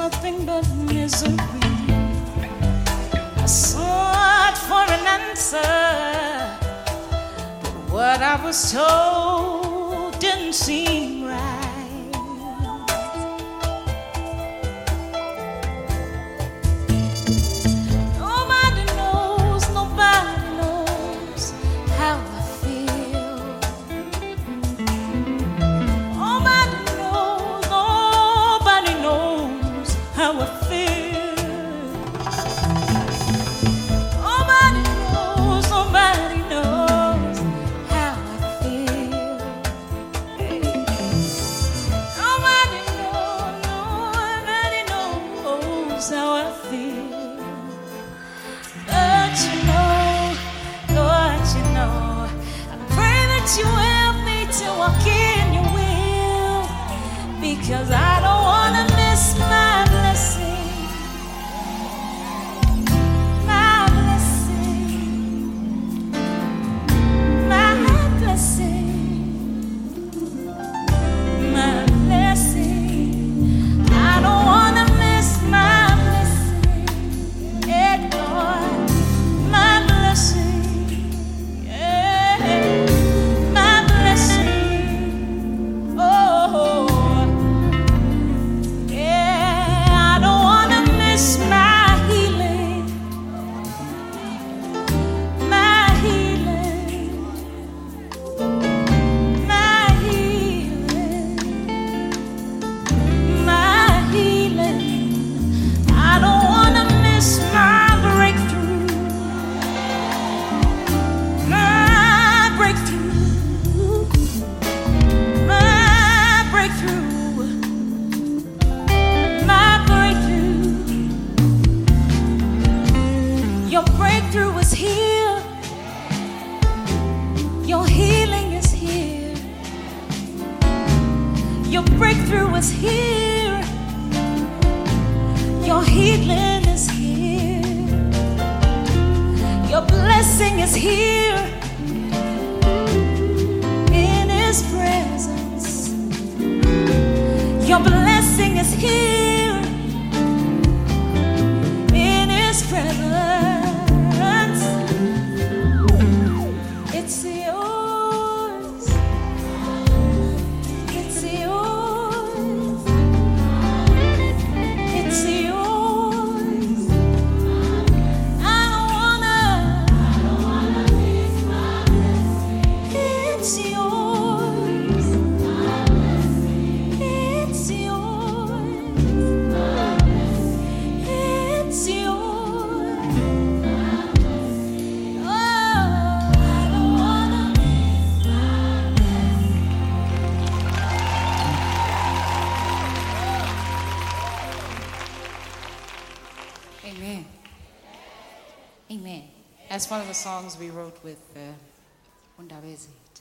nothing but misery. I sought for an answer, but what I was told didn't seem right. Nobody knows how I feel. Nobody knows how I feel. Nobody knows how I feel. Nobody knows how I feel. But you know, Lord, you know, I pray that you help me to walk in your will, because I don't want to miss my blessing. Your breakthrough is here. Your healing is here. Your breakthrough is here. Your healing is here. Your blessing is here. In His presence. Your blessing is here. In His presence. It's yours. It's yours. It's yours. I don't wanna miss my blessing. It's yours. It's yours. It's yours. Amen. Amen. That's one of the songs we wrote with Undabezi.